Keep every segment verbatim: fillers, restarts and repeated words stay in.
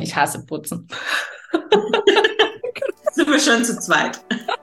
ich hasse Putzen. Sind wir schon zu zweit.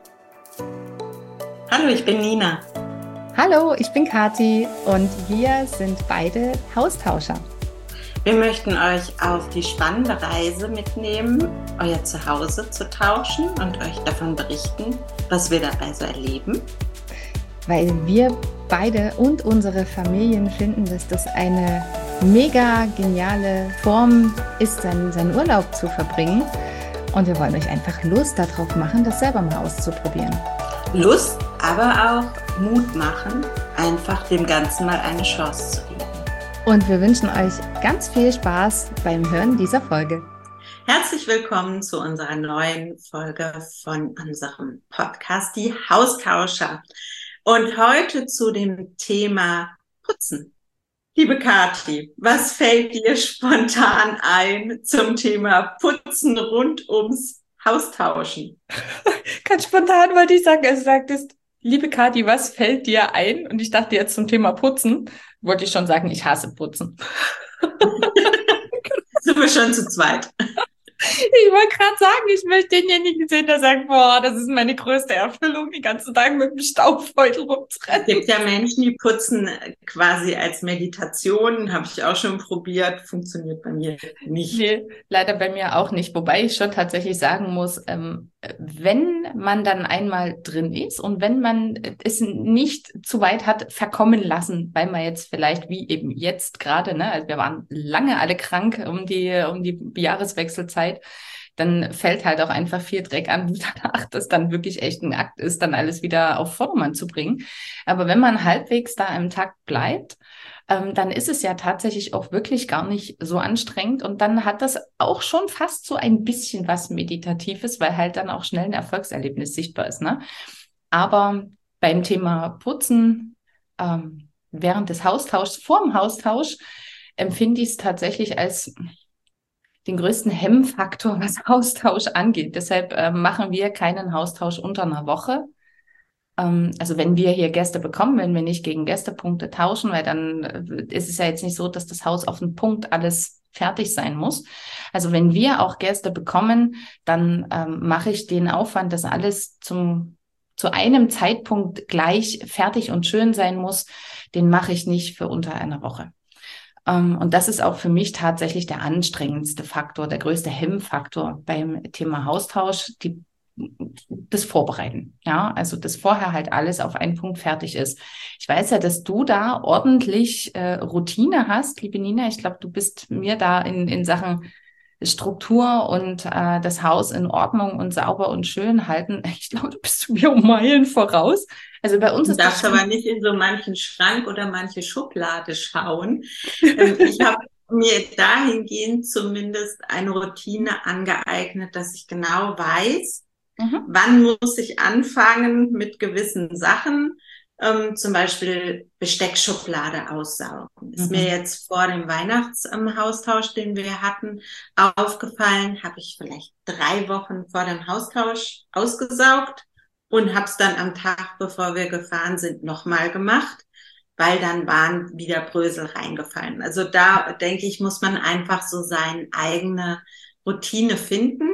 Hallo, ich bin Nina. Hallo, ich bin Kathi und wir sind beide Haustauscher. Wir möchten euch auf die spannende Reise mitnehmen, euer Zuhause zu tauschen und euch davon berichten, was wir dabei so erleben. Weil wir beide und unsere Familien finden, dass das eine mega geniale Form ist, seinen, seinen Urlaub zu verbringen. Und wir wollen euch einfach Lust darauf machen, das selber mal auszuprobieren. Lust, aber auch Mut machen, einfach dem Ganzen mal eine Chance zu geben. Und wir wünschen euch ganz viel Spaß beim Hören dieser Folge. Herzlich willkommen zu unserer neuen Folge von unserem Podcast, die Haustauscher. Und heute zu dem Thema Putzen. Liebe Kathi, was fällt dir spontan ein zum Thema Putzen rund ums Haustauschen? Ganz spontan wollte ich sagen, als du sagtest, liebe Kathi, was fällt dir ein? Und ich dachte jetzt zum Thema Putzen, wollte ich schon sagen, ich hasse Putzen. Sind wir schon zu zweit. Ich wollte gerade sagen, ich möchte denjenigen sehen, der sagt, boah, das ist meine größte Erfüllung, den ganzen Tag mit dem Staubbeutel rumzurennen. Es gibt ja Menschen, die putzen quasi als Meditation, habe ich auch schon probiert, funktioniert bei mir nicht. Nee, leider bei mir auch nicht, wobei ich schon tatsächlich sagen muss, ähm, wenn man dann einmal drin ist und wenn man es nicht zu weit hat verkommen lassen, weil man jetzt vielleicht wie eben jetzt gerade, ne, also wir waren lange alle krank um die um die Jahreswechselzeit, dann fällt halt auch einfach viel Dreck an, danach das dann wirklich echt ein Akt ist, dann alles wieder auf Vordermann zu bringen. Aber wenn man halbwegs da im Takt bleibt, ähm, dann ist es ja tatsächlich auch wirklich gar nicht so anstrengend und dann hat das auch schon fast so ein bisschen was Meditatives, weil halt dann auch schnell ein Erfolgserlebnis sichtbar ist, ne? Aber beim Thema Putzen, ähm, während des Haustauschs, vor dem Haustausch, empfinde ich es tatsächlich als den größten Hemmfaktor, was Haustausch angeht. Deshalb äh, machen wir keinen Haustausch unter einer Woche. Ähm, also wenn wir hier Gäste bekommen, wenn wir nicht gegen Gästepunkte tauschen, weil dann äh, ist es ja jetzt nicht so, dass das Haus auf den Punkt alles fertig sein muss. Also wenn wir auch Gäste bekommen, dann ähm, mache ich den Aufwand, dass alles zum zu einem Zeitpunkt gleich fertig und schön sein muss, den mache ich nicht für unter einer Woche. Um, und das ist auch für mich tatsächlich der anstrengendste Faktor, der größte Hemmfaktor beim Thema Haustausch, die, das Vorbereiten. Ja, also dass vorher halt alles auf einen Punkt fertig ist. Ich weiß ja, dass du da ordentlich äh, Routine hast, liebe Nina. Ich glaube, du bist mir da in, in Sachen Struktur und äh, das Haus in Ordnung und sauber und schön halten. Ich glaube, du bist mir um Meilen voraus. Also bei uns du ist darfst das aber nicht in so manchen Schrank oder manche Schublade schauen. ähm, ich habe mir dahingehend zumindest eine Routine angeeignet, dass ich genau weiß, mhm. wann muss ich anfangen mit gewissen Sachen. Ähm, zum Beispiel Besteckschublade aussaugen. Ist mhm. mir jetzt vor dem Weihnachtsaustausch, den wir hatten, aufgefallen, habe ich vielleicht drei Wochen vor dem Haustausch ausgesaugt und habe es dann am Tag, bevor wir gefahren sind, nochmal gemacht, weil dann waren wieder Brösel reingefallen. Also da, denke ich, muss man einfach so seine eigene Routine finden.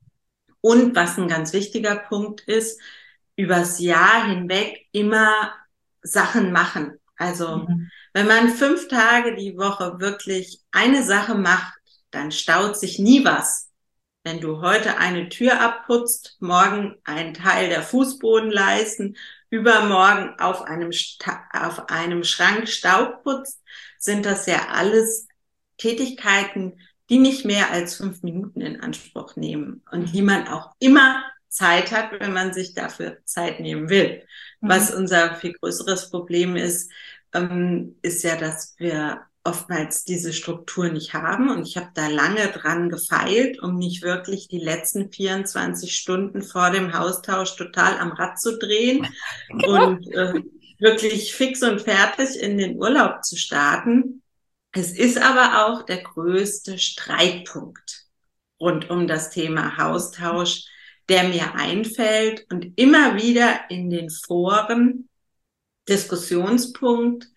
Und was ein ganz wichtiger Punkt ist, übers Jahr hinweg immer Sachen machen. Also mhm. wenn man fünf Tage die Woche wirklich eine Sache macht, dann staut sich nie was. Wenn du heute eine Tür abputzt, morgen einen Teil der Fußbodenleisten, übermorgen auf einem, Sta- auf einem Schrank Staub putzt, sind das ja alles Tätigkeiten, die nicht mehr als fünf Minuten in Anspruch nehmen und die man auch immer Zeit hat, wenn man sich dafür Zeit nehmen will. Mhm. Was unser viel größeres Problem ist, ähm, ist ja, dass wir oftmals diese Struktur nicht haben. Und ich habe da lange dran gefeilt, um nicht wirklich die letzten vierundzwanzig Stunden vor dem Haustausch total am Rad zu drehen genau. und äh, wirklich fix und fertig in den Urlaub zu starten. Es ist aber auch der größte Streitpunkt rund um das Thema Haustausch, der mir einfällt und immer wieder in den Foren Diskussionspunkt,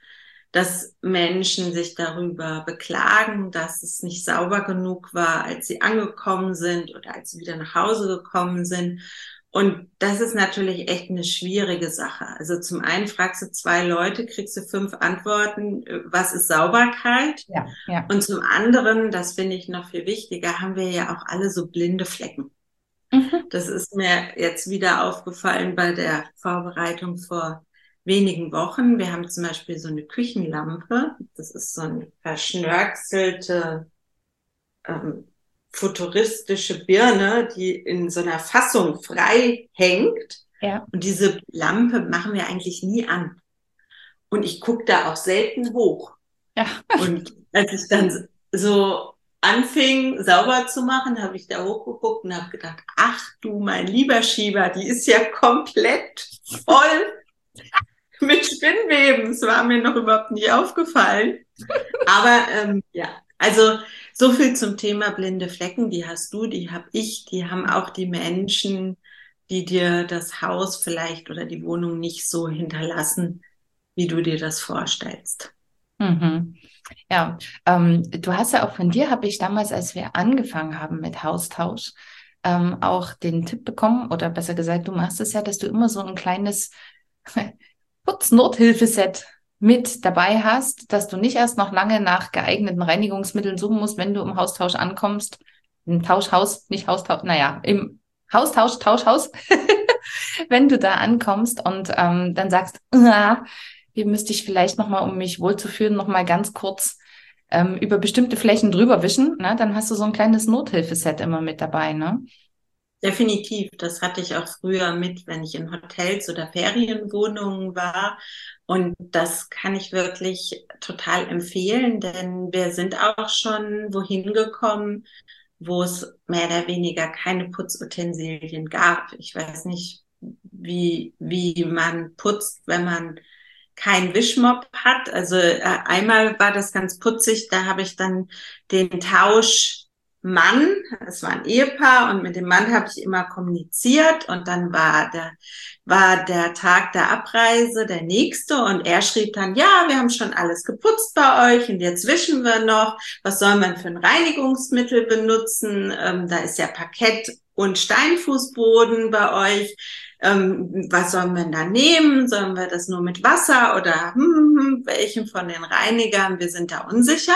dass Menschen sich darüber beklagen, dass es nicht sauber genug war, als sie angekommen sind oder als sie wieder nach Hause gekommen sind. Und das ist natürlich echt eine schwierige Sache. Also zum einen fragst du zwei Leute, kriegst du fünf Antworten, was ist Sauberkeit? Ja, ja. Und zum anderen, das finde ich noch viel wichtiger, haben wir ja auch alle so blinde Flecken. Mhm. Das ist mir jetzt wieder aufgefallen bei der Vorbereitung vor wenigen Wochen. Wir haben zum Beispiel so eine Küchenlampe. Das ist so eine verschnörkelte, ähm, futuristische Birne, die in so einer Fassung frei hängt. Ja. Und diese Lampe machen wir eigentlich nie an. Und ich gucke da auch selten hoch. Ja. Und als ich dann so anfing, sauber zu machen, habe ich da hochgeguckt und habe gedacht, ach du mein lieber Schieber, die ist ja komplett voll mit Spinnweben. Das war mir noch überhaupt nie aufgefallen. Aber ähm, ja, also so viel zum Thema blinde Flecken. Die hast du, die habe ich, die haben auch die Menschen, die dir das Haus vielleicht oder die Wohnung nicht so hinterlassen, wie du dir das vorstellst. Mhm. Ja, ähm, du hast ja auch von dir, habe ich damals, als wir angefangen haben mit Haustausch, ähm, auch den Tipp bekommen, oder besser gesagt, du machst es ja, dass du immer so ein kleines Putz-Nothilfeset mit dabei hast, dass du nicht erst noch lange nach geeigneten Reinigungsmitteln suchen musst, wenn du im Haustausch ankommst, im Tauschhaus, nicht Haustausch, naja, im Haustausch, Tauschhaus, wenn du da ankommst und ähm, dann sagst, ah, hier müsste ich vielleicht nochmal, um mich wohlzufühlen, nochmal ganz kurz ähm, über bestimmte Flächen drüber wischen, ne? Dann hast du so ein kleines Nothilfeset immer mit dabei, ne? Definitiv, das hatte ich auch früher mit, wenn ich in Hotels oder Ferienwohnungen war. Und das kann ich wirklich total empfehlen, denn wir sind auch schon wohin gekommen, wo es mehr oder weniger keine Putzutensilien gab. Ich weiß nicht, wie, wie man putzt, wenn man keinen Wischmopp hat. Also äh, einmal war das ganz putzig, da habe ich dann den Tausch Mann, es war ein Ehepaar und mit dem Mann habe ich immer kommuniziert und dann war der, war der Tag der Abreise der nächste und er schrieb dann, ja, wir haben schon alles geputzt bei euch und jetzt wischen wir noch, was soll man für ein Reinigungsmittel benutzen, ähm, da ist ja Parkett und Steinfußboden bei euch, ähm, was sollen wir da nehmen, sollen wir das nur mit Wasser oder hm, hm, welchen von den Reinigern, wir sind da unsicher.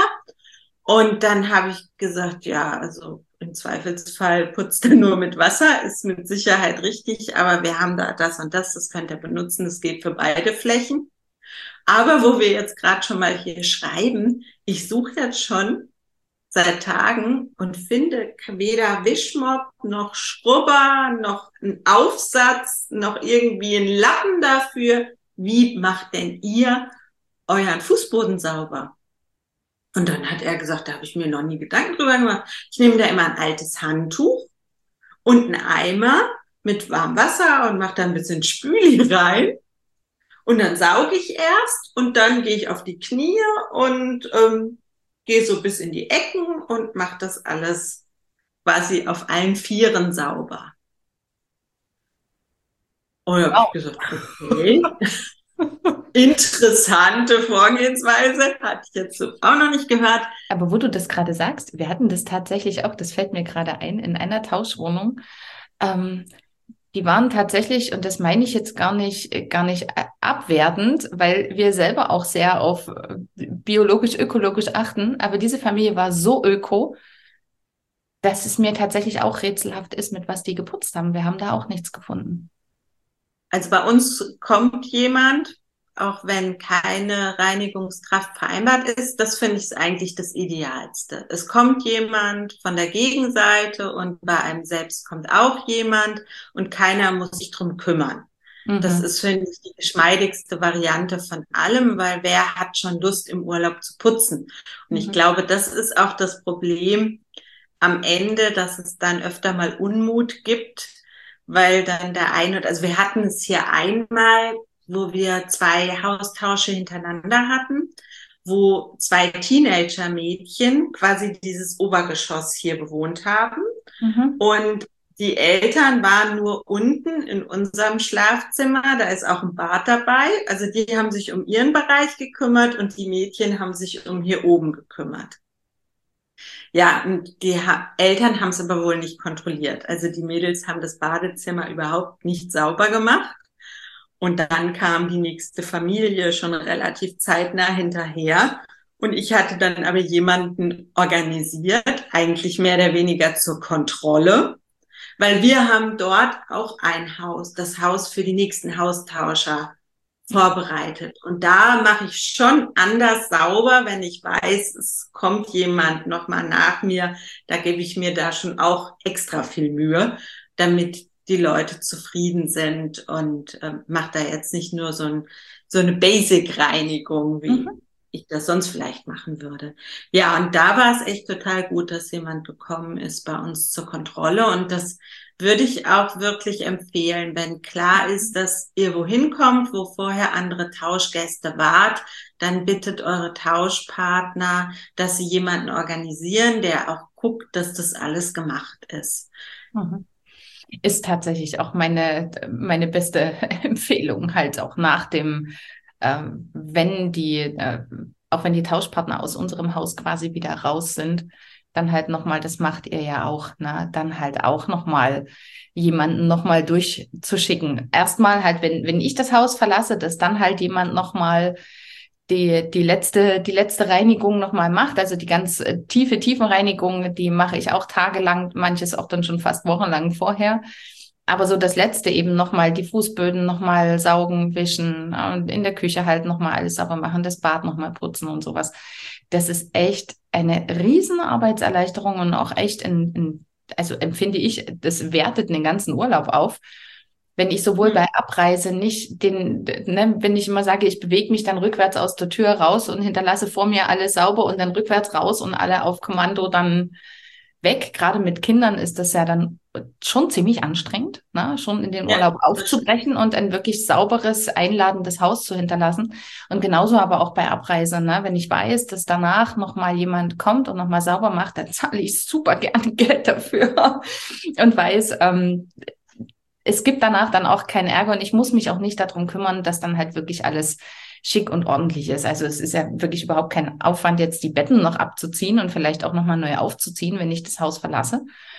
Und dann habe ich gesagt, ja, also im Zweifelsfall putzt er nur mit Wasser, ist mit Sicherheit richtig, aber wir haben da das und das, das könnt ihr benutzen, das geht für beide Flächen. Aber wo wir jetzt gerade schon mal hier schreiben, ich suche jetzt schon seit Tagen und finde weder Wischmopp noch Scrubber noch einen Aufsatz noch irgendwie einen Lappen dafür. Wie macht denn ihr euren Fußboden sauber? Und dann hat er gesagt, da habe ich mir noch nie Gedanken drüber gemacht. Ich nehme da immer ein altes Handtuch und einen Eimer mit warmem Wasser und mache da ein bisschen Spüli rein. Und dann sauge ich erst und dann gehe ich auf die Knie und ähm, gehe so bis in die Ecken und mache das alles quasi auf allen Vieren sauber. Und da habe ich gesagt, okay. Interessante Vorgehensweise, hatte ich jetzt so auch noch nicht gehört. Aber wo du das gerade sagst, wir hatten das tatsächlich auch, das fällt mir gerade ein, in einer Tauschwohnung. Ähm, die waren tatsächlich, und das meine ich jetzt gar nicht, gar nicht abwertend, weil wir selber auch sehr auf biologisch-ökologisch achten, aber diese Familie war so öko, dass es mir tatsächlich auch rätselhaft ist, mit was die geputzt haben. Wir haben da auch nichts gefunden. Also bei uns kommt jemand, auch wenn keine Reinigungskraft vereinbart ist, das finde ich eigentlich das Idealste. Es kommt jemand von der Gegenseite und bei einem selbst kommt auch jemand und keiner muss sich drum kümmern. Mhm. Das ist, finde ich, die geschmeidigste Variante von allem, weil wer hat schon Lust, im Urlaub zu putzen? Und mhm. ich glaube, das ist auch das Problem am Ende, dass es dann öfter mal Unmut gibt, weil dann der eine, also wir hatten es hier einmal, wo wir zwei Haustausche hintereinander hatten, wo zwei Teenager-Mädchen quasi dieses Obergeschoss hier bewohnt haben. Mhm. Und die Eltern waren nur unten in unserem Schlafzimmer, da ist auch ein Bad dabei. Also die haben sich um ihren Bereich gekümmert und die Mädchen haben sich um hier oben gekümmert. Ja, und die ha Eltern haben es aber wohl nicht kontrolliert. Also die Mädels haben das Badezimmer überhaupt nicht sauber gemacht. Und dann kam die nächste Familie schon relativ zeitnah hinterher. Und ich hatte dann aber jemanden organisiert, eigentlich mehr oder weniger zur Kontrolle. Weil wir haben dort auch ein Haus, das Haus für die nächsten Haustauscher vorbereitet. Und da mache ich schon anders sauber, wenn ich weiß, es kommt jemand nochmal nach mir. Da gebe ich mir da schon auch extra viel Mühe, damit die Leute zufrieden sind und äh, mache da jetzt nicht nur so, ein, so eine Basic-Reinigung, wie mhm. ich das sonst vielleicht machen würde. Ja, und da war es echt total gut, dass jemand gekommen ist bei uns zur Kontrolle. Und das würde ich auch wirklich empfehlen, wenn klar ist, dass ihr wohin kommt, wo vorher andere Tauschgäste wart, dann bittet eure Tauschpartner, dass sie jemanden organisieren, der auch guckt, dass das alles gemacht ist. Mhm. Ist tatsächlich auch meine, meine beste Empfehlung, halt auch nach dem, ähm, wenn die, äh, auch wenn die Tauschpartner aus unserem Haus quasi wieder raus sind, dann halt nochmal, das macht ihr ja auch, ne? Dann halt auch nochmal jemanden nochmal durchzuschicken. Erstmal halt, wenn, wenn ich das Haus verlasse, dass dann halt jemand nochmal die, die letzte, die letzte Reinigung nochmal macht. Also die ganz äh, tiefe, Tiefenreinigung, die mache ich auch tagelang, manches auch dann schon fast wochenlang vorher. Aber so das Letzte eben nochmal die Fußböden nochmal saugen, wischen und in der Küche halt nochmal alles sauber machen, das Bad nochmal putzen und sowas. Das ist echt eine riesen Arbeitserleichterung und auch echt ein, ein, also empfinde ich, das wertet den ganzen Urlaub auf. Wenn ich sowohl bei Abreise nicht den, ne, wenn ich immer sage, ich bewege mich dann rückwärts aus der Tür raus und hinterlasse vor mir alles sauber und dann rückwärts raus und alle auf Kommando dann weg. Gerade mit Kindern ist das ja dann schon ziemlich anstrengend, ne? Schon in den Urlaub ja, aufzubrechen und ein wirklich sauberes, einladendes Haus zu hinterlassen. Und genauso aber auch bei Abreise, ne? Wenn ich weiß, dass danach nochmal jemand kommt und nochmal sauber macht, dann zahle ich super gerne Geld dafür und weiß, ähm, es gibt danach dann auch keinen Ärger und ich muss mich auch nicht darum kümmern, dass dann halt wirklich alles schick und ordentlich ist. Also es ist ja wirklich überhaupt kein Aufwand, jetzt die Betten noch abzuziehen und vielleicht auch nochmal neu aufzuziehen, wenn ich das Haus verlasse.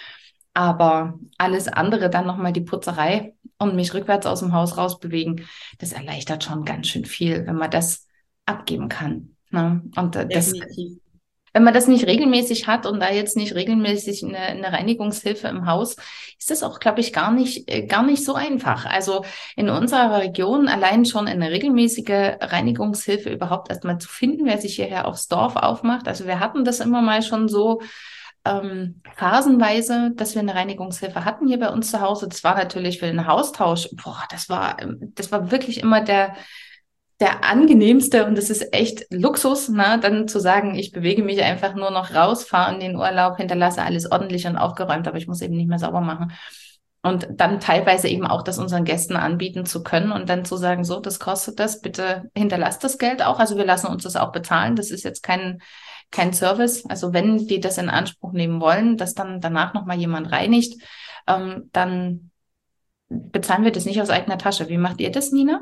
Aber alles andere, dann nochmal die Putzerei und mich rückwärts aus dem Haus rausbewegen, das erleichtert schon ganz schön viel, wenn man das abgeben kann. Ne? Und das, Definitiv. Wenn man das nicht regelmäßig hat und da jetzt nicht regelmäßig eine, eine Reinigungshilfe im Haus, ist das auch, glaube ich, gar nicht, gar nicht so einfach. Also in unserer Region allein schon eine regelmäßige Reinigungshilfe überhaupt erstmal zu finden, wer sich hierher aufs Dorf aufmacht. Also wir hatten das immer mal schon so ähm, phasenweise, dass wir eine Reinigungshilfe hatten hier bei uns zu Hause. Das war natürlich für den Haustausch, boah, das war, das war wirklich immer der der angenehmste und das ist echt Luxus, ne? Dann zu sagen, ich bewege mich einfach nur noch raus, fahre in den Urlaub, hinterlasse alles ordentlich und aufgeräumt, aber ich muss eben nicht mehr sauber machen. Und dann teilweise eben auch das unseren Gästen anbieten zu können und dann zu sagen, so, das kostet das, bitte hinterlasst das Geld auch. Also wir lassen uns das auch bezahlen. Das ist jetzt kein, kein Service. Also wenn die das in Anspruch nehmen wollen, dass dann danach nochmal jemand reinigt, ähm, dann bezahlen wir das nicht aus eigener Tasche. Wie macht ihr das, Nina?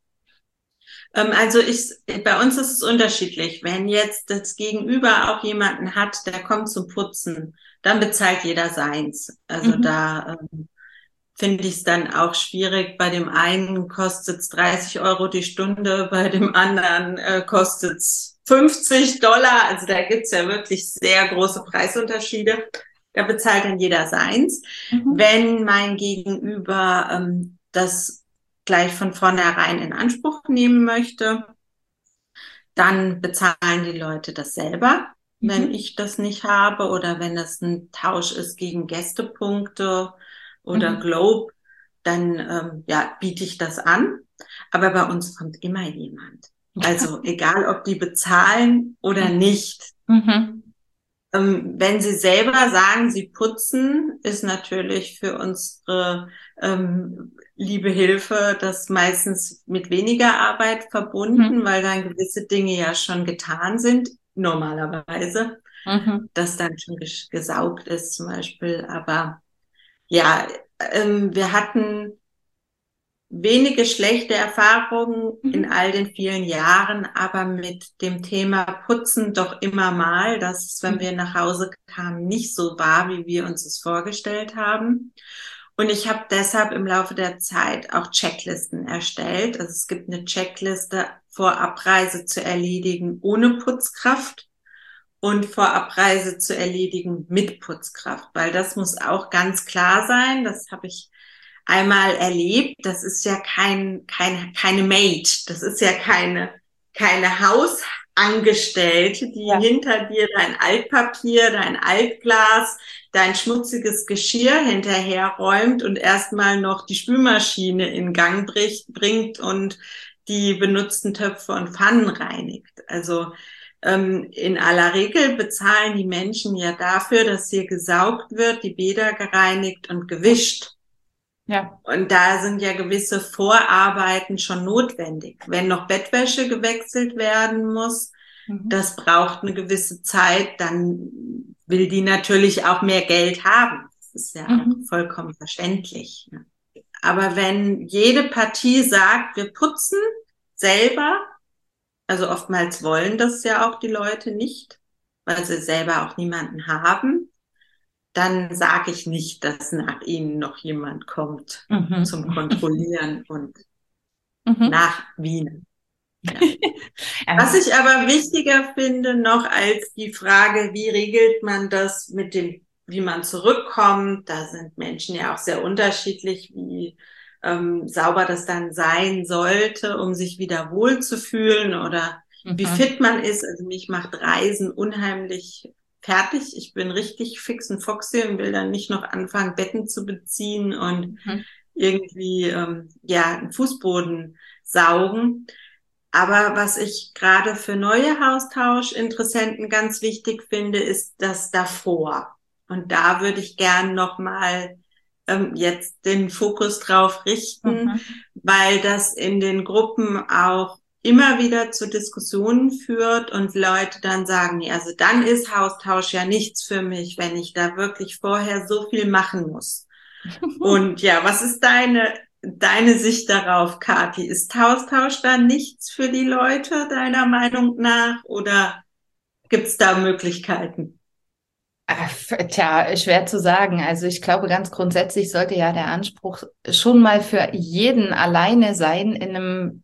Also ich, bei uns ist es unterschiedlich. Wenn jetzt das Gegenüber auch jemanden hat, der kommt zum Putzen, dann bezahlt jeder seins. Also mhm. da ähm, finde ich es dann auch schwierig. Bei dem einen kostet es dreißig Euro die Stunde, bei dem anderen äh, kostet es fünfzig Dollar. Also da gibt's ja wirklich sehr große Preisunterschiede. Da bezahlt dann jeder seins. Mhm. Wenn mein Gegenüber ähm, das gleich von vornherein in Anspruch nehmen möchte, dann bezahlen die Leute das selber, mhm. wenn ich das nicht habe oder wenn es ein Tausch ist gegen Gästepunkte oder mhm. Globe, dann ähm, ja, biete ich das an. Aber bei uns kommt immer jemand. Also egal, ob die bezahlen oder nicht. Mhm. Ähm, wenn sie selber sagen, sie putzen, ist natürlich für unsere ähm, liebe Hilfe das meistens mit weniger Arbeit verbunden, mhm. weil dann gewisse Dinge ja schon getan sind, normalerweise, mhm. dass dann schon ges- gesaugt ist zum Beispiel. Aber Ja, ähm, wir hatten wenige schlechte Erfahrungen mhm. in all den vielen Jahren, aber mit dem Thema Putzen doch immer mal, dass es, wenn mhm. wir nach Hause kamen, nicht so war, wie wir uns es vorgestellt haben. Und ich habe deshalb im Laufe der Zeit auch Checklisten erstellt. Also es gibt eine Checkliste, vor Abreise zu erledigen ohne Putzkraft und vor Abreise zu erledigen mit Putzkraft, weil das muss auch ganz klar sein. Das habe ich einmal erlebt. Das ist ja kein, kein, keine Maid. Das ist ja keine, keine Hausangestellte, die ja. hinter dir dein Altpapier, dein Altglas, dein schmutziges Geschirr hinterherräumt und erstmal noch die Spülmaschine in Gang bricht, bringt und die benutzten Töpfe und Pfannen reinigt. Also ähm, in aller Regel bezahlen die Menschen ja dafür, dass hier gesaugt wird, die Bäder gereinigt und gewischt. Ja. Und da sind ja gewisse Vorarbeiten schon notwendig. Wenn noch Bettwäsche gewechselt werden muss, mhm. das braucht eine gewisse Zeit, dann will die natürlich auch mehr Geld haben. Das ist ja mhm. auch vollkommen verständlich. Aber wenn jede Partie sagt, wir putzen selber, also oftmals wollen das ja auch die Leute nicht, weil sie selber auch niemanden haben, dann sage ich nicht, dass nach ihnen noch jemand kommt mhm. zum Kontrollieren und mhm. nach Wien. Ja. Was ich aber wichtiger finde noch als die Frage, wie regelt man das mit dem, wie man zurückkommt, da sind Menschen ja auch sehr unterschiedlich, wie ähm, sauber das dann sein sollte, um sich wieder wohlzufühlen oder mhm. wie fit man ist. Also mich macht Reisen unheimlich fertig. Ich bin richtig fix und foxy und will dann nicht noch anfangen, Betten zu beziehen und mhm. irgendwie ähm, ja einen Fußboden saugen. Aber was ich gerade für neue Haustauschinteressenten ganz wichtig finde, ist das davor. Und da würde ich gern nochmal ähm, jetzt den Fokus drauf richten, mhm. weil das in den Gruppen auch immer wieder zu Diskussionen führt und Leute dann sagen, nee, also dann ist Haustausch ja nichts für mich, wenn ich da wirklich vorher so viel machen muss. Und ja, was ist deine deine Sicht darauf, Kathi? Ist Haustausch dann nichts für die Leute, deiner Meinung nach? Oder gibt's da Möglichkeiten? Tja, schwer zu sagen. Also ich glaube, ganz grundsätzlich sollte ja der Anspruch schon mal für jeden alleine sein, in einem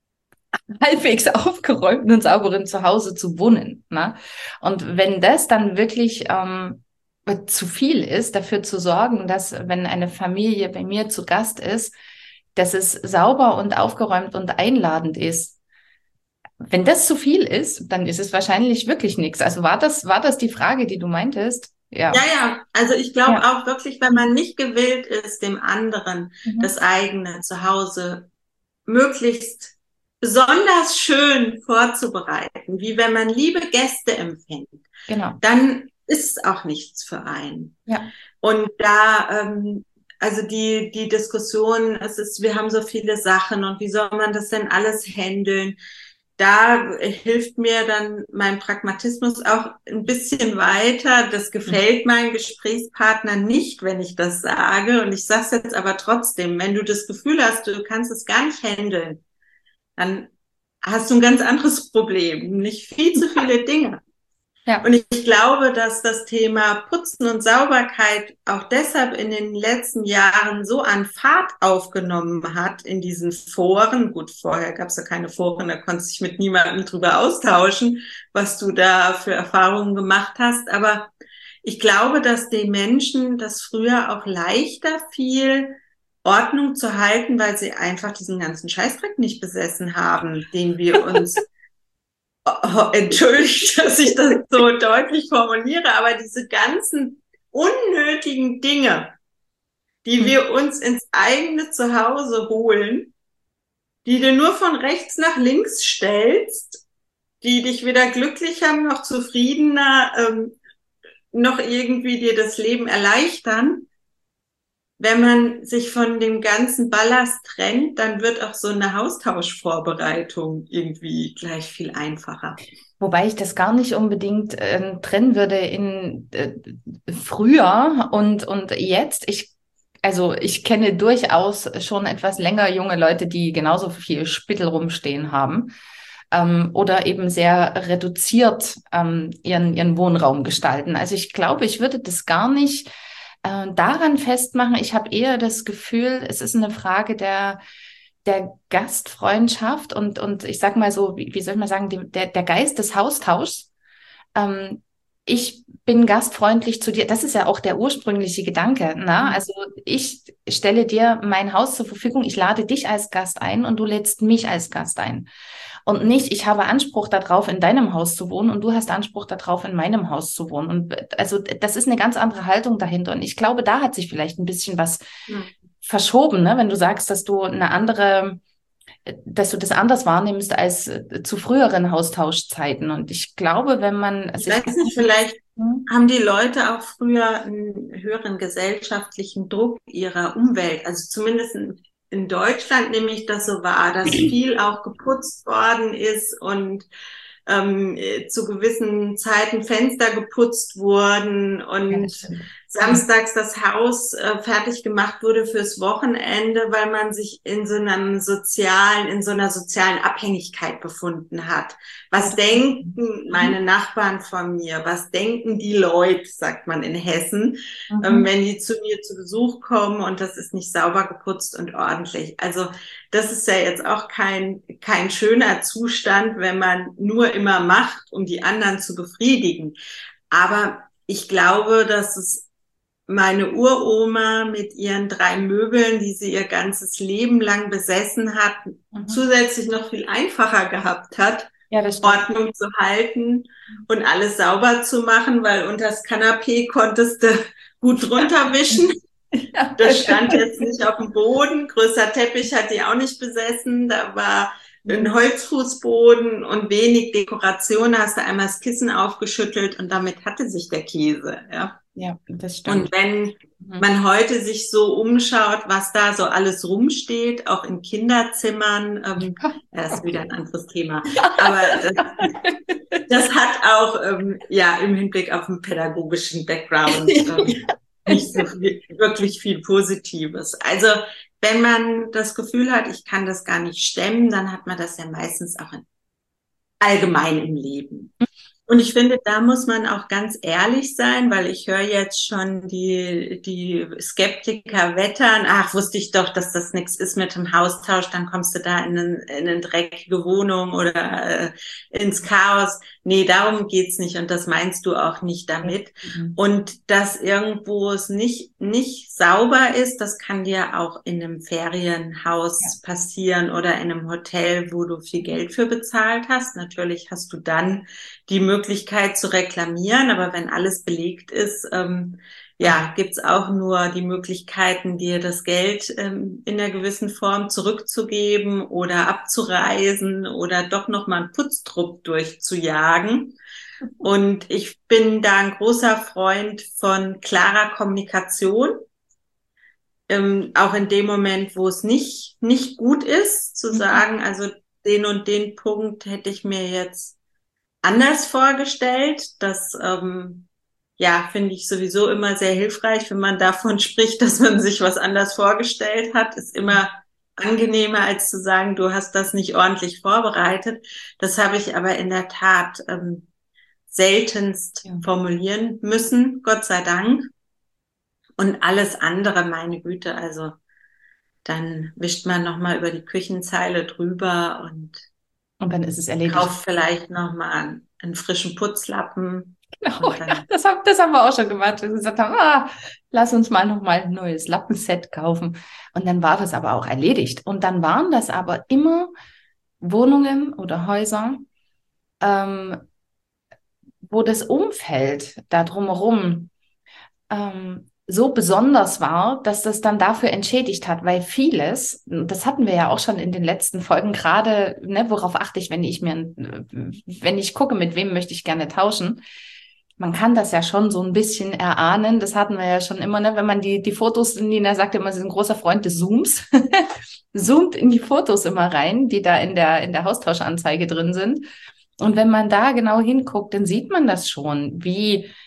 halbwegs aufgeräumten und sauberen Zuhause zu wohnen. Ne? Und wenn das dann wirklich ähm, zu viel ist, dafür zu sorgen, dass, wenn eine Familie bei mir zu Gast ist, dass es sauber und aufgeräumt und einladend ist. Wenn das zu viel ist, dann ist es wahrscheinlich wirklich nichts. Also war das, war das die Frage, die du meintest? Ja, ja, ja. Also ich glaube ja. auch wirklich, wenn man nicht gewillt ist, dem anderen mhm. das eigene Zuhause möglichst besonders schön vorzubereiten, wie wenn man liebe Gäste empfängt, genau. dann ist es auch nichts für einen. Ja. Und da, ähm, also die die Diskussion, es ist, wir haben so viele Sachen und wie soll man das denn alles handeln? Da hilft mir dann mein Pragmatismus auch ein bisschen weiter. Das gefällt meinem Gesprächspartner nicht, wenn ich das sage. Und ich sage es jetzt aber trotzdem, wenn du das Gefühl hast, du kannst es gar nicht handeln, dann hast du ein ganz anderes Problem, nicht viel zu viele Dinge. Ja. Und ich glaube, dass das Thema Putzen und Sauberkeit auch deshalb in den letzten Jahren so an Fahrt aufgenommen hat in diesen Foren. Gut, vorher gab es ja keine Foren, da konntest du dich mit niemandem drüber austauschen, was du da für Erfahrungen gemacht hast. Aber ich glaube, dass den Menschen das früher auch leichter fiel, Ordnung zu halten, weil sie einfach diesen ganzen Scheißdreck nicht besessen haben, den wir uns Oh, entschuldigt, dass ich das so deutlich formuliere, aber diese ganzen unnötigen Dinge, die wir uns ins eigene Zuhause holen, die du nur von rechts nach links stellst, die dich weder glücklicher noch zufriedener, ähm, noch irgendwie dir das Leben erleichtern. Wenn man sich von dem ganzen Ballast trennt, dann wird auch so eine Haustauschvorbereitung irgendwie gleich viel einfacher. Wobei ich das gar nicht unbedingt äh, trennen würde in äh, früher und und jetzt. Ich Also ich kenne durchaus schon etwas länger junge Leute, die genauso viel Spittel rumstehen haben ähm, oder eben sehr reduziert ähm, ihren, ihren Wohnraum gestalten. Also ich glaube, ich würde das gar nicht äh, daran festmachen. Ich habe eher das Gefühl, es ist eine Frage der, der Gastfreundschaft und, und ich sage mal so, wie, wie soll man sagen, die, der, der Geist des Haustauschs. Ähm, ich bin gastfreundlich zu dir. Das ist ja auch der ursprüngliche Gedanke. Ne? Also ich stelle dir mein Haus zur Verfügung. Ich lade dich als Gast ein und du lädst mich als Gast ein. Und nicht, ich habe Anspruch darauf, in deinem Haus zu wohnen und du hast Anspruch darauf, in meinem Haus zu wohnen. Und also das ist eine ganz andere Haltung dahinter. Und ich glaube, da hat sich vielleicht ein bisschen was hm. verschoben, ne? Wenn du sagst, dass du eine andere dass du das anders wahrnimmst als äh, zu früheren Austauschzeiten. Und ich glaube, wenn man... Ich weiß nicht, vielleicht hm? haben die Leute auch früher einen höheren gesellschaftlichen Druck ihrer Umwelt. Also zumindest in, in Deutschland nehme ich das so wahr, dass viel auch geputzt worden ist und ähm, zu gewissen Zeiten Fenster geputzt wurden und ja, samstags das Haus äh, fertig gemacht wurde fürs Wochenende, weil man sich in so einem sozialen, in so einer sozialen Abhängigkeit befunden hat. Was denken meine Nachbarn von mir? Was denken die Leute, sagt man in Hessen, mhm. ähm, wenn die zu mir zu Besuch kommen und das ist nicht sauber geputzt und ordentlich. Also das ist ja jetzt auch kein, kein schöner Zustand, wenn man nur immer macht, um die anderen zu befriedigen. Aber ich glaube, dass es meine Uroma mit ihren drei Möbeln, die sie ihr ganzes Leben lang besessen hat, mhm. zusätzlich noch viel einfacher gehabt hat, ja, Ordnung zu halten und alles sauber zu machen, weil unter das Kanapee konntest du gut drunter wischen. Ja. Das stand jetzt nicht auf dem Boden. Größer Teppich hat die auch nicht besessen. Da war ein Holzfußboden und wenig Dekoration. Da hast du einmal das Kissen aufgeschüttelt und damit hatte sich der Käse. Ja, ja, das stimmt. Und wenn man heute sich so umschaut, was da so alles rumsteht, auch in Kinderzimmern, ähm, das ist wieder ein anderes Thema. Aber das, das hat auch ähm, ja im Hinblick auf den pädagogischen Background ähm, nicht so viel, wirklich viel Positives. Also wenn man das Gefühl hat, ich kann das gar nicht stemmen, dann hat man das ja meistens auch in, allgemein im Leben. Und ich finde, da muss man auch ganz ehrlich sein, weil ich höre jetzt schon die, die Skeptiker wettern. Ach, wusste ich doch, dass das nichts ist mit dem Haustausch. Dann kommst du da in, einen, in eine dreckige Wohnung oder äh, ins Chaos. Nee, darum geht's nicht. Und das meinst du auch nicht damit. Mhm. Und dass irgendwo es nicht, nicht sauber ist, das kann dir auch in einem Ferienhaus ja. passieren oder in einem Hotel, wo du viel Geld für bezahlt hast. Natürlich hast du dann die Möglichkeit zu reklamieren, aber wenn alles belegt ist, ähm, ja, gibt's auch nur die Möglichkeiten, dir das Geld ähm, in einer gewissen Form zurückzugeben oder abzureisen oder doch nochmal einen Putztrupp durchzujagen. Und ich bin da ein großer Freund von klarer Kommunikation. Ähm, auch in dem Moment, wo es nicht, nicht gut ist, zu sagen, also den und den Punkt hätte ich mir jetzt anders vorgestellt. Das ähm, ja finde ich sowieso immer sehr hilfreich, wenn man davon spricht, dass man sich was anders vorgestellt hat. Ist immer angenehmer, als zu sagen, du hast das nicht ordentlich vorbereitet. Das habe ich aber in der Tat ähm, seltenst ja. formulieren müssen, Gott sei Dank. Und alles andere, meine Güte, also dann wischt man nochmal über die Küchenzeile drüber und Und dann ist es erledigt. Kauft vielleicht nochmal einen, einen frischen Putzlappen. Genau, ja, das, haben, das haben wir auch schon gemacht. Wir gesagt haben, ah, lass uns mal nochmal ein neues Lappenset kaufen. Und dann war das aber auch erledigt. Und dann waren das aber immer Wohnungen oder Häuser, ähm, wo das Umfeld da drumherum ähm, so besonders war, dass das dann dafür entschädigt hat, weil vieles, das hatten wir ja auch schon in den letzten Folgen, gerade, ne, worauf achte ich, wenn ich mir, wenn ich gucke, mit wem möchte ich gerne tauschen. Man kann das ja schon so ein bisschen erahnen, das hatten wir ja schon immer, ne, wenn man die, die Fotos, Nina sagte immer, sie ist ein großer Freund des Zooms, zoomt in die Fotos immer rein, die da in der, in der Haustauschanzeige drin sind. Und wenn man da genau hinguckt, dann sieht man das schon, wie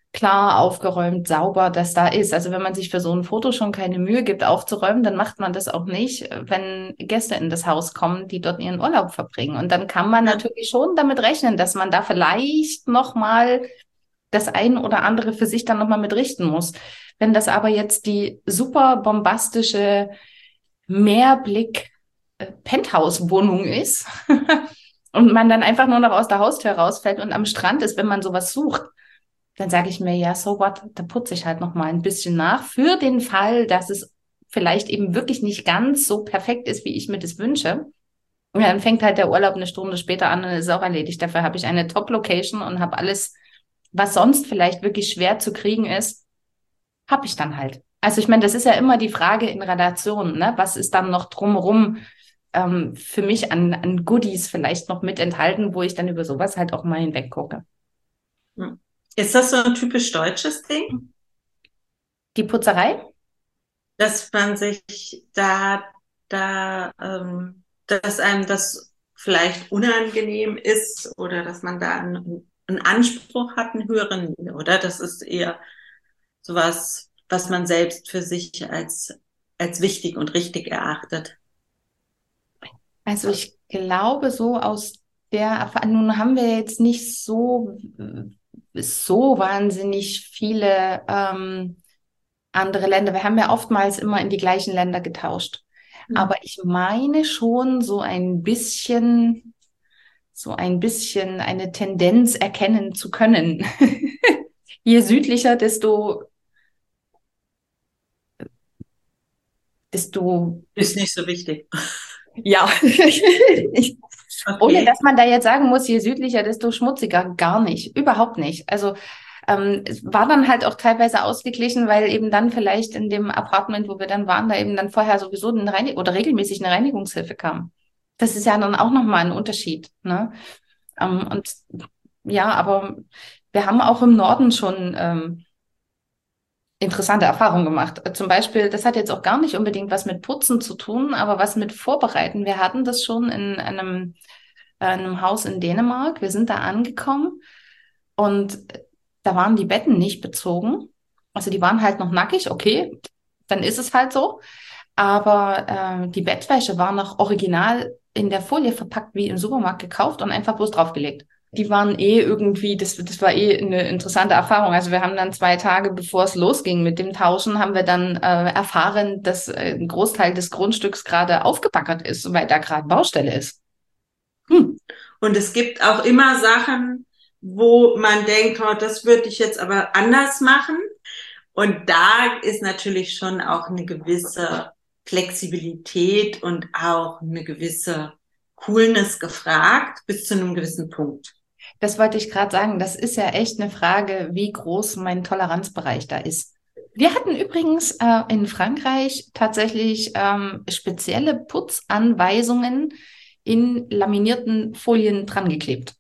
klar, aufgeräumt, sauber, dass da ist. Also wenn man sich für so ein Foto schon keine Mühe gibt, aufzuräumen, dann macht man das auch nicht, wenn Gäste in das Haus kommen, die dort ihren Urlaub verbringen. Und dann kann man Ja. natürlich schon damit rechnen, dass man da vielleicht nochmal das ein oder andere für sich dann nochmal mit richten muss. Wenn das aber jetzt die super bombastische Mehrblick äh, Penthouse-Wohnung ist und man dann einfach nur noch aus der Haustür rausfällt und am Strand ist, wenn man sowas sucht, dann sage ich mir, ja, so what, da putze ich halt noch mal ein bisschen nach für den Fall, dass es vielleicht eben wirklich nicht ganz so perfekt ist, wie ich mir das wünsche. Und dann fängt halt der Urlaub eine Stunde später an und ist auch erledigt. Dafür habe ich eine Top-Location und habe alles, was sonst vielleicht wirklich schwer zu kriegen ist, habe ich dann halt. Also ich meine, das ist ja immer die Frage in Relation, ne? Was ist dann noch drumherum ähm, für mich an, an Goodies vielleicht noch mit enthalten, wo ich dann über sowas halt auch mal hinweg gucke. Ist das so ein typisch deutsches Ding? Die Putzerei? Dass man sich da, da, ähm, dass einem das vielleicht unangenehm ist oder dass man da einen, einen Anspruch hat, einen höheren, oder? Das ist eher sowas, was man selbst für sich als, als wichtig und richtig erachtet. Also ich glaube, so aus der Erfahrung, nun haben wir jetzt nicht so, so wahnsinnig viele ähm, andere Länder. Wir haben ja oftmals immer in die gleichen Länder getauscht. Mhm. Aber ich meine schon so ein bisschen, so ein bisschen eine Tendenz erkennen zu können. Je südlicher, desto, desto, Ist nicht so wichtig. ja. Ich, Okay. ohne dass man da jetzt sagen muss, je südlicher, desto schmutziger. Gar nicht. Überhaupt nicht. Also ähm, es war dann halt auch teilweise ausgeglichen, weil eben dann vielleicht in dem Apartment, wo wir dann waren, da eben dann vorher sowieso eine Reinig- oder regelmäßig eine Reinigungshilfe kam. Das ist ja dann auch nochmal ein Unterschied. Ne? Ähm, und ja, aber wir haben auch im Norden schon ähm, interessante Erfahrungen gemacht. Zum Beispiel, das hat jetzt auch gar nicht unbedingt was mit Putzen zu tun, aber was mit Vorbereiten. Wir hatten das schon in einem, äh, einem Haus in Dänemark. Wir sind da angekommen und da waren die Betten nicht bezogen. Also die waren halt noch nackig, okay, dann ist es halt so. Aber äh, die Bettwäsche war noch original in der Folie verpackt, wie im Supermarkt gekauft und einfach bloß draufgelegt. Die waren eh irgendwie, das, das war eh eine interessante Erfahrung. Also wir haben dann zwei Tage, bevor es losging mit dem Tauschen, haben wir dann äh, erfahren, dass äh, ein Großteil des Grundstücks gerade aufgebaggert ist, weil da gerade Baustelle ist. Hm. Und es gibt auch immer Sachen, wo man denkt, oh, das würde ich jetzt aber anders machen. Und da ist natürlich schon auch eine gewisse Flexibilität und auch eine gewisse Coolness gefragt, bis zu einem gewissen Punkt. Das wollte ich gerade sagen. Das ist ja echt eine Frage, wie groß mein Toleranzbereich da ist. Wir hatten übrigens äh, in Frankreich tatsächlich ähm, spezielle Putzanweisungen in laminierten Folien dran geklebt.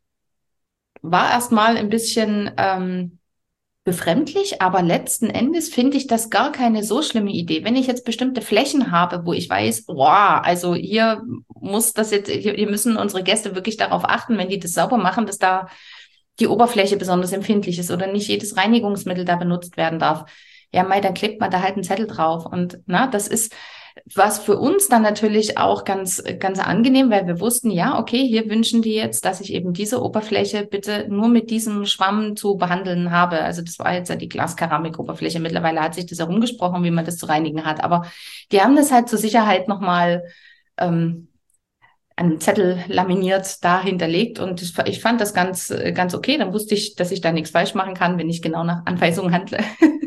War erstmal ein bisschen ähm, befremdlich, aber letzten Endes finde ich das gar keine so schlimme Idee. Wenn ich jetzt bestimmte Flächen habe, wo ich weiß, wow, also hier muss das jetzt, hier, hier müssen unsere Gäste wirklich darauf achten, wenn die das sauber machen, dass da die Oberfläche besonders empfindlich ist oder nicht jedes Reinigungsmittel da benutzt werden darf. Ja, mei, dann klebt man da halt einen Zettel drauf. Und na, das ist was für uns dann natürlich auch ganz, ganz angenehm, weil wir wussten, ja, okay, hier wünschen die jetzt, dass ich eben diese Oberfläche bitte nur mit diesem Schwamm zu behandeln habe. Also das war jetzt ja die Glaskeramikoberfläche. Mittlerweile hat sich das herumgesprochen, wie man das zu reinigen hat. Aber die haben das halt zur Sicherheit nochmal ähm, einen Zettel laminiert da hinterlegt und ich fand das ganz, ganz okay. Dann wusste ich, dass ich da nichts falsch machen kann, wenn ich genau nach Anweisungen handle.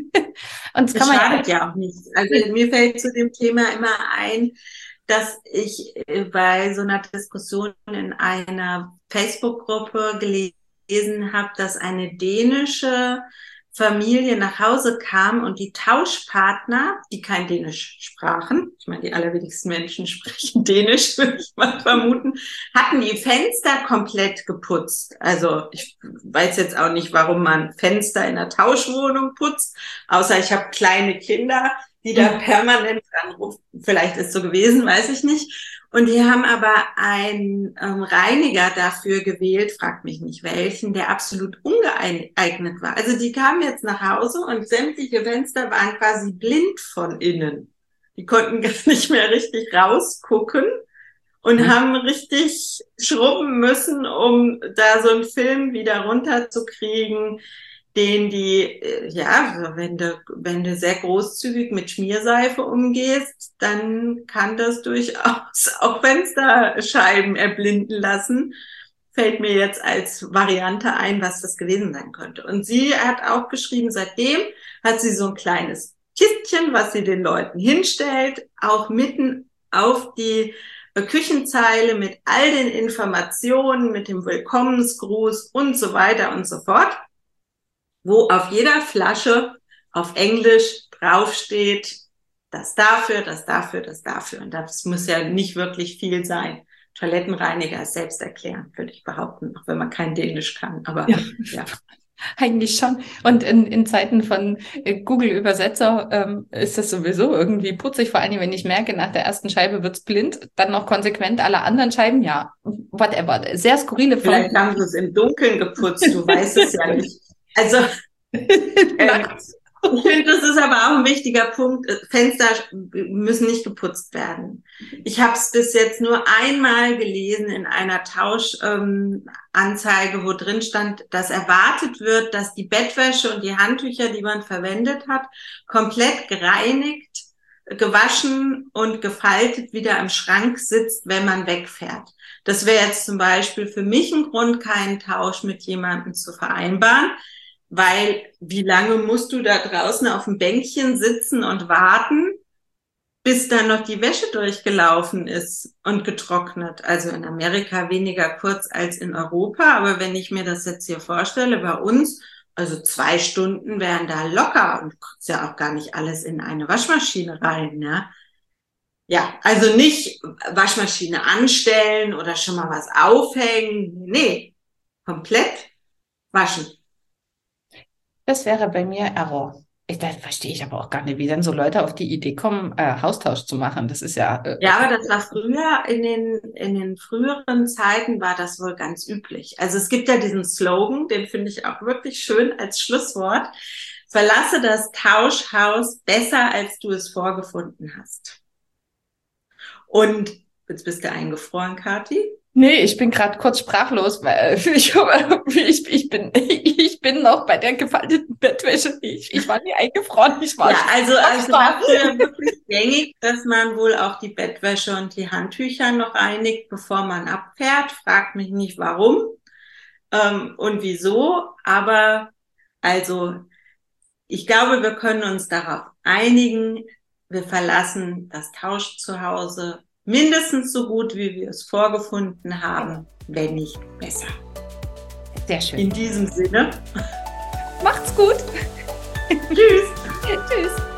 Und das, das kann man schadet ja auch nicht. Also mir fällt zu dem Thema immer ein, dass ich bei so einer Diskussion in einer Facebook-Gruppe gelesen habe, dass eine dänische Familie nach Hause kam und die Tauschpartner, die kein Dänisch sprachen, ich meine, die allerwenigsten Menschen sprechen Dänisch, würde ich mal vermuten, hatten die Fenster komplett geputzt. Also ich weiß jetzt auch nicht, warum man Fenster in einer Tauschwohnung putzt, außer ich habe kleine Kinder, die da permanent anrufen. Vielleicht ist so gewesen, weiß ich nicht. Und die haben aber einen ähm, Reiniger dafür gewählt, fragt mich nicht welchen, der absolut ungeeignet war. Also die kamen jetzt nach Hause und sämtliche Fenster waren quasi blind von innen. Die konnten gar nicht mehr richtig rausgucken und mhm. haben richtig schrubben müssen, um da so einen Film wieder runterzukriegen, den die, ja, wenn du, wenn du sehr großzügig mit Schmierseife umgehst, dann kann das durchaus auch Fensterscheiben erblinden lassen. Fällt mir jetzt als Variante ein, was das gewesen sein könnte. Und sie hat auch geschrieben, seitdem hat sie so ein kleines Kistchen, was sie den Leuten hinstellt, auch mitten auf die Küchenzeile mit all den Informationen, mit dem Willkommensgruß und so weiter und so fort, wo auf jeder Flasche auf Englisch draufsteht, das dafür, das dafür, das dafür. Und das muss ja nicht wirklich viel sein. Toilettenreiniger ist selbsterklärend, würde ich behaupten, auch wenn man kein Dänisch kann. Aber ja, ja. Eigentlich schon. Und in, in Zeiten von Google-Übersetzer ähm, ist das sowieso irgendwie putzig, vor allem wenn ich merke, nach der ersten Scheibe wird's blind, dann noch konsequent alle anderen Scheiben, ja, whatever. Sehr skurrile Form. Vielleicht haben sie es im Dunkeln geputzt, du weißt es ja nicht. Also, äh, ich finde, das ist aber auch ein wichtiger Punkt. Fenster müssen nicht geputzt werden. Ich habe es bis jetzt nur einmal gelesen in einer Tauschanzeige, ähm, wo drin stand, dass erwartet wird, dass die Bettwäsche und die Handtücher, die man verwendet hat, komplett gereinigt, gewaschen und gefaltet wieder im Schrank sitzt, wenn man wegfährt. Das wäre jetzt zum Beispiel für mich ein Grund, keinen Tausch mit jemandem zu vereinbaren. Weil wie lange musst du da draußen auf dem Bänkchen sitzen und warten, bis dann noch die Wäsche durchgelaufen ist und getrocknet? Also in Amerika weniger kurz als in Europa, aber wenn ich mir das jetzt hier vorstelle, bei uns, also zwei Stunden wären da locker und ist ja auch gar nicht alles in eine Waschmaschine rein, ne? Ja, also nicht Waschmaschine anstellen oder schon mal was aufhängen, nee, komplett waschen. Das wäre bei mir Error. Ich, das verstehe ich aber auch gar nicht, wie denn so Leute auf die Idee kommen, äh, Haustausch zu machen. Das ist ja... Äh, ja, aber das war früher, in den, in den früheren Zeiten war das wohl ganz üblich. Also es gibt ja diesen Slogan, den finde ich auch wirklich schön als Schlusswort. Verlasse das Tauschhaus besser, als du es vorgefunden hast. Und jetzt bist du eingefroren, Kathi. Nee, ich bin gerade kurz sprachlos, weil ich, ich, ich, bin, ich bin noch bei der gefalteten Bettwäsche. Ich, ich war nie eingefroren. Ich war ja, also, also war früher wirklich gängig, dass man wohl auch die Bettwäsche und die Handtücher noch reinigt, bevor man abfährt. Fragt mich nicht, warum ähm, und wieso. Aber also, ich glaube, wir können uns darauf einigen. Wir verlassen das Tauschzuhause mindestens so gut, wie wir es vorgefunden haben, wenn nicht besser. Sehr schön. In diesem Sinne. Macht's gut. Tschüss. Tschüss.